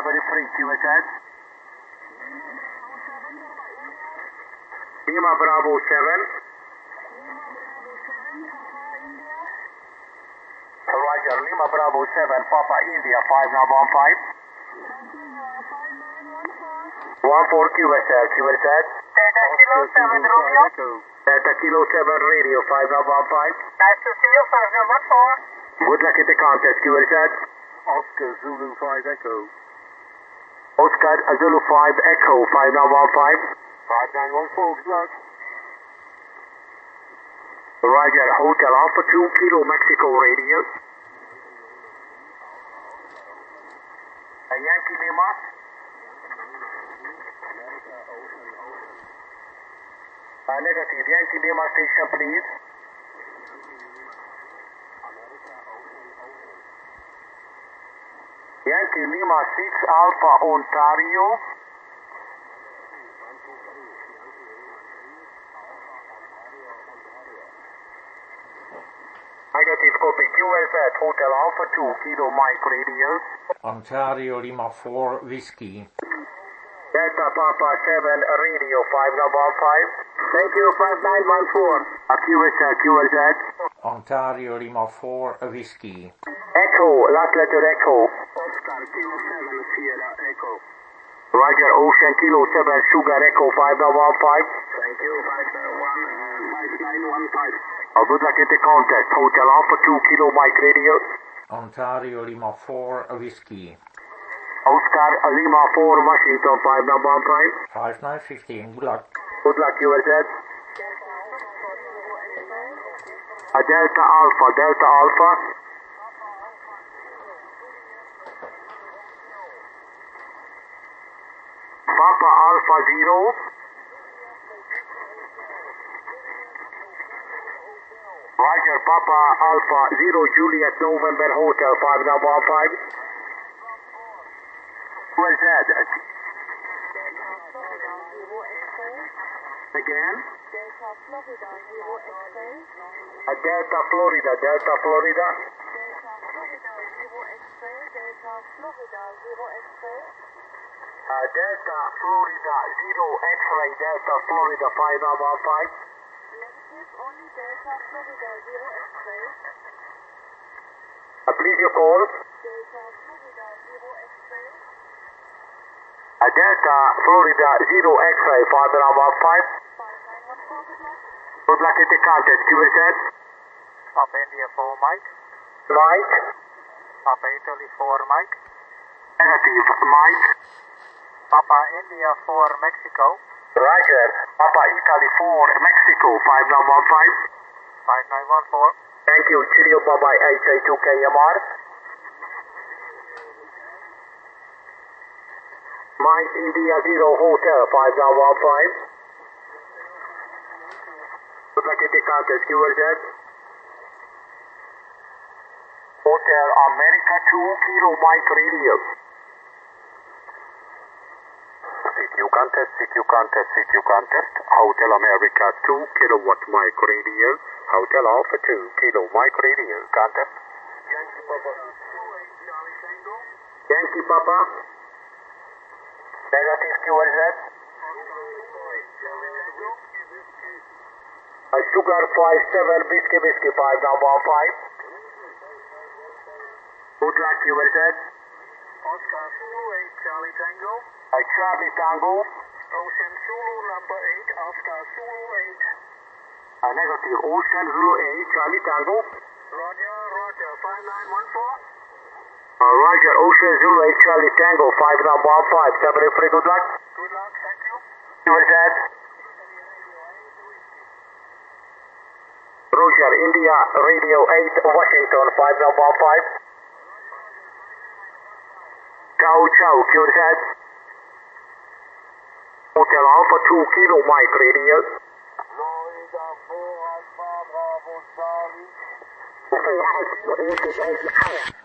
73, QSS. Lima Bravo 7. Roger, Lima Bravo 7, Papa India 5915. 14 QSL, QSL. Delta Kilo 7 Romeo. Delta Kilo 7 Radio 5915. Nice to see you, 5914. Good luck at the contest, QSL. Oscar Zulu 5 Echo. Oscar Zulu 5 Echo 5915. 5914, good luck. Roger, Hotel Alpha 2 Kilo Mexico Radio. Yankee Lima. Negative. Yankee Lima station, please. Yankee Lima 6 Alpha Ontario. Negative copy. QSZ Hotel Alpha 2 Kilo Mike Radio. Ontario Lima 4 Whiskey. Delta Papa 7 Radio 5915. Thank you, 5914. QSZ. Ontario Lima 4 Whiskey. Echo, last letter Echo. Oscar Kilo 7 Sierra Echo. Roger, Ocean Kilo 7 Sugar Echo 5915. Thank you, 5915. Good luck at the contest. Hotel Alpha 2 Kilo Mike Radio. Ontario Lima 4 Whiskey. Oscar Lima 4 Washington 5915. 5915, good luck. Good luck, QSZ. Delta Alpha, Delta Alpha. Papa Alpha 0. Roger, Papa Alpha 0 Juliet November Hotel 5915. Where's that? Again? Delta Florida 0 X-ray. Delta Florida, Delta Florida. Delta Florida 0 X-ray. Delta Florida 0 X-ray. Delta Florida 0 X-ray, Delta Florida 5915. Negative, only Delta Florida 0 X-ray. Please your call. Delta Florida 0 X-ray. Delta Florida 0 X-ray 5915. 5914, Good luck at the contest, QSZ. Papa India 4 Mike. Mike. Papa Italy 4 Mike. Negative, Mike. Papa India 4 Mexico. Roger, Papa Italy 4 Mexico 5915. 5914. Thank you, Cheerio, bye-bye, HA2KMR. Mike India 0 Hotel 5915. Good luck at the contest, QSZ. Hotel America 2 Kilo Mike Radio. CQ contest, CQ contest, CQ contest. Hotel America 2 Kilowatt Mike Radio. Hotel Alpha 2 Kilo Mike Radio. Contest. Yankee Papa 28 Charlie Tango. Yankee Papa. Negative QSZ. Sugar 57 Whiskey Whiskey 5915. Good luck, QSZ. Oscar Zulu 8 Charlie Tango. Charlie Tango. Ocean Zulu number 8 Oscar Zulu 8. Negative Ocean Zulu 8 Charlie Tango. Roger, Roger, 5914. Roger, Ocean Zulu 8 Charlie Tango 5915. 73, good luck. Good luck, thank you. QSZ. Roger, India Radio 8 Washington 5915. Ciao, ciao, QSZ. Hotel Alpha 2 Kilo Mike Radio. Florida 4 Alpha Bravo Charlie.